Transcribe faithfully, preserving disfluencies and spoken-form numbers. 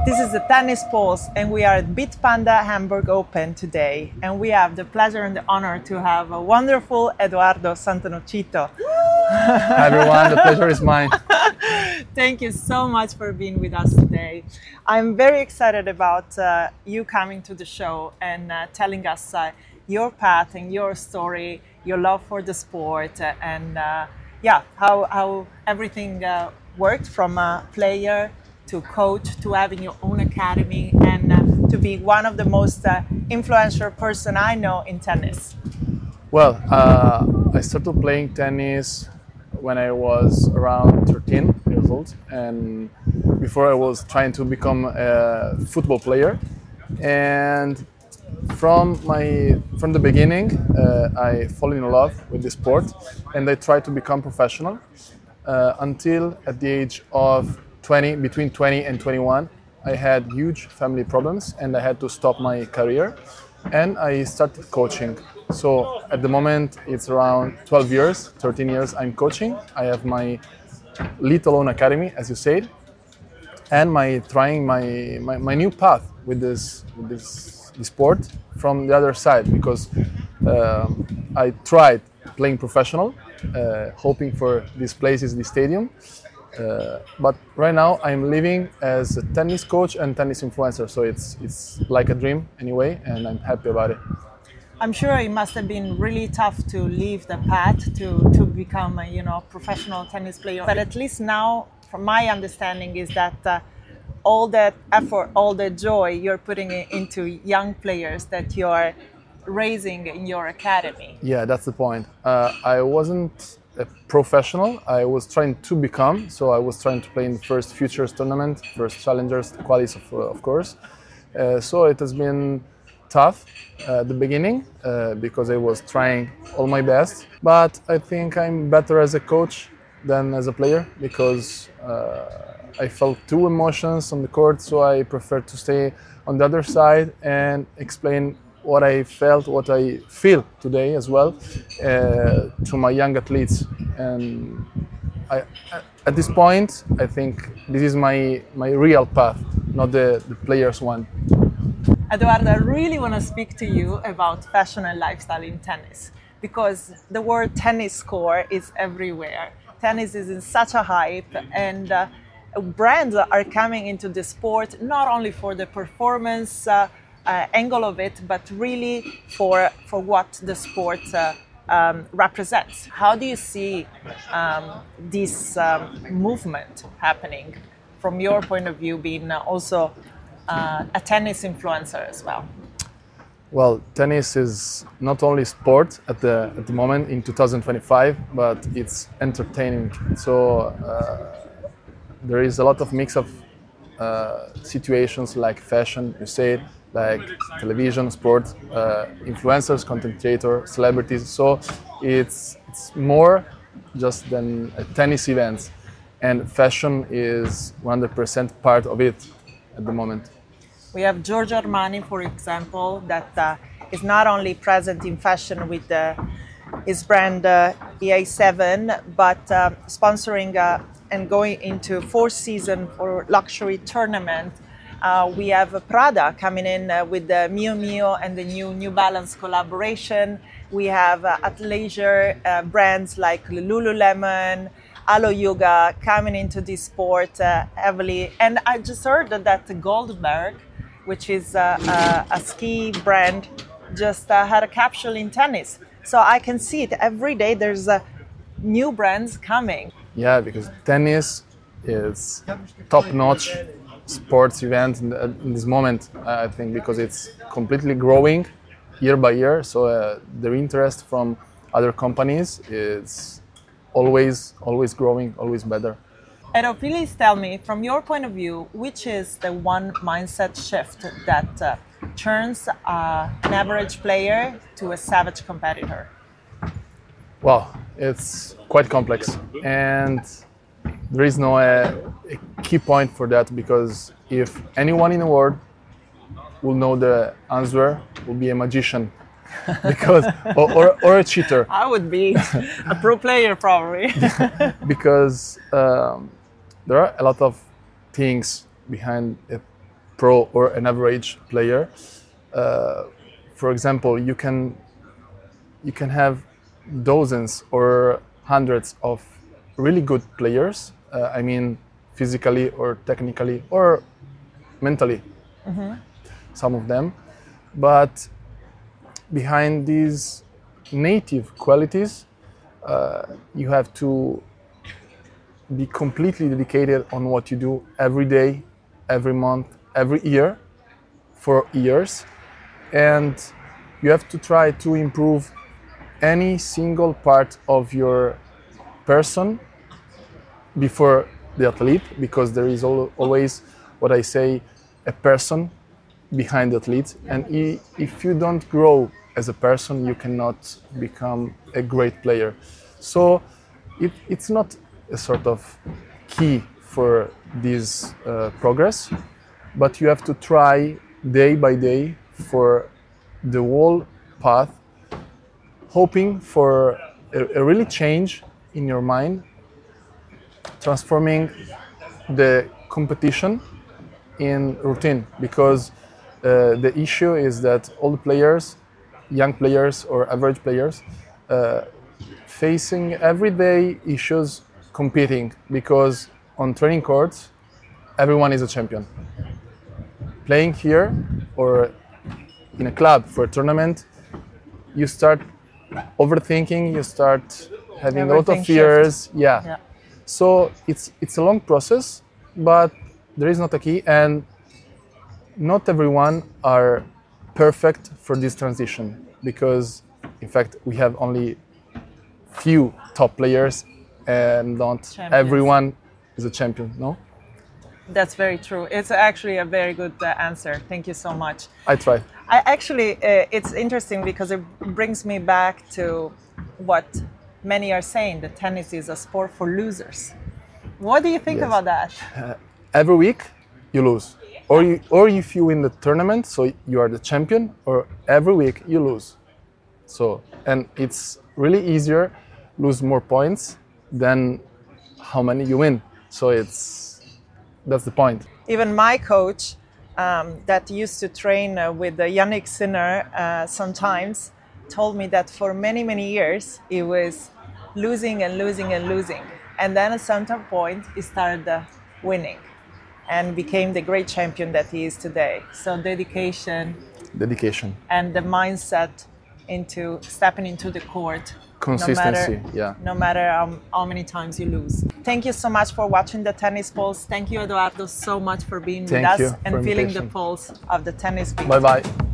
This is the Tennis Pulse, and we are at Bitpanda Hamburg Open today. And we have the pleasure and the honor to have a wonderful Edoardo Santonocito. Hi everyone, the pleasure is mine. Thank you so much for being with us today. I'm very excited about uh, you coming to the show and uh, telling us uh, your path and your story, your love for the sport, uh, and uh, yeah, how, how everything uh, worked from a player to coach, to having your own academy, and uh, to be one of the most uh, influential person I know in tennis. Well, uh, I started playing tennis when I was around thirteen years old, and before I was trying to become a football player. And from my from the beginning, uh, I fall in love with the sport, and I tried to become professional uh, until at the age of twenty, between twenty and twenty-one, I had huge family problems and I had to stop my career, and I started coaching. So at the moment it's around twelve years, thirteen years I'm coaching. I have my little own academy, as you said, and my trying my, my, my new path with this with this, this sport from the other side, because um, I tried playing professional, uh, hoping for these places, this stadium. Uh, but right now I'm living as a tennis coach and tennis influencer, so it's it's like a dream anyway, and I'm happy about it. I'm sure it must have been really tough to leave the path to, to become a you know professional tennis player. But at least now, from my understanding, is that uh, all that effort, all the joy you're putting into young players that you're raising in your academy. Yeah, that's the point. Uh, I wasn't a professional. I was trying to become, so I was trying to play in the first Futures tournament, first Challengers, qualis of, uh, of course. Uh, so it has been tough uh, at the beginning uh, because I was trying all my best. But I think I'm better as a coach than as a player, because uh, I felt two emotions on the court, so I prefer to stay on the other side and explain what I felt, what I feel today as well, uh, to my young athletes. And I, at this point, I think this is my, my real path, not the, the player's one. Edoardo, I really want to speak to you about fashion and lifestyle in tennis, because the word tennis core is everywhere. Tennis is in such a hype, and uh, brands are coming into the sport not only for the performance uh, Uh, angle of it, but really for for what the sport uh, um, represents. How do you see um, this um, movement happening from your point of view, being also uh, a tennis influencer as well? Well, tennis is not only sport at the at the moment in two thousand twenty-five, but it's entertaining. So uh, there is a lot of mix of uh, situations like fashion, you said, like television, sport, uh, influencers, content creator, celebrities. So it's it's more just than a tennis event, and fashion is one hundred percent part of it at the moment. We have Giorgio Armani, for example, that uh, is not only present in fashion with uh, his brand uh, E A seven, but uh, sponsoring uh, and going into fourth season for luxury tournament. Uh, we have Prada coming in uh, with the Mio Mio and the new New Balance collaboration. We have uh, athleisure uh, brands like Lululemon, Alo Yoga coming into this sport uh, heavily. And I just heard that, that Goldberg, which is uh, uh, a ski brand, just uh, had a capsule in tennis. So I can see it every day. There's uh, new brands coming. Yeah, because tennis is top-notch sports event in, the, in this moment, I think, because it's completely growing year by year. So uh, the interest from other companies is always, always growing, always better. Edo, please tell me, from your point of view, which is the one mindset shift that uh, turns uh, an average player to a savage competitor? Well, it's quite complex, and there is no uh, a key point for that, because if anyone in the world will know the answer, will be a magician, because or, or, or a cheater. I would be a pro player probably. Because um, there are a lot of things behind a pro or an average player. Uh, for example, you can you can have dozens or hundreds of really good players. Uh, I mean, physically or technically or mentally, mm-hmm. some of them. But behind these native qualities, uh, you have to be completely dedicated on what you do every day, every month, every year, for years. And you have to try to improve any single part of your person before the athlete, because there is always, what I say, a person behind the athlete. And if you don't grow as a person, you cannot become a great player. So it, it's not a sort of key for this uh, progress, but you have to try day by day for the whole path, hoping for a, a really change in your mind, transforming the competition in routine, because uh, the issue is that all the players, young players or average players, uh, facing everyday issues competing, because on training courts everyone is a champion. Playing here or in a club for a tournament, you start overthinking, you start having a lot of fears. Yeah. yeah. So it's it's a long process, but there is not a key, and not everyone are perfect for this transition, because in fact we have only few top players and not Champions. Everyone is a champion, no? That's very true. It's actually a very good uh, answer. Thank you so much. I try. I actually, uh, it's interesting because it brings me back to what many are saying, that tennis is a sport for losers. What do you think yes. about that? Uh, every week you lose. Or, you, or if you win the tournament, so you are the champion, or every week you lose. So, and it's really easier lose more points than how many you win. So it's, that's the point. Even my coach um, that used to train uh, with uh, Yannick Sinner uh, sometimes told me that for many, many years he was losing and losing and losing. And then at some point he started uh, winning and became the great champion that he is today. So dedication. Dedication. And the mindset into stepping into the court. Consistency, no matter, yeah. No matter um, how many times you lose. Thank you so much for watching the Tennis Pulse. Thank you, Edoardo, so much for being Thank with us you and feeling the invitation. pulse of the tennis. Bye bye.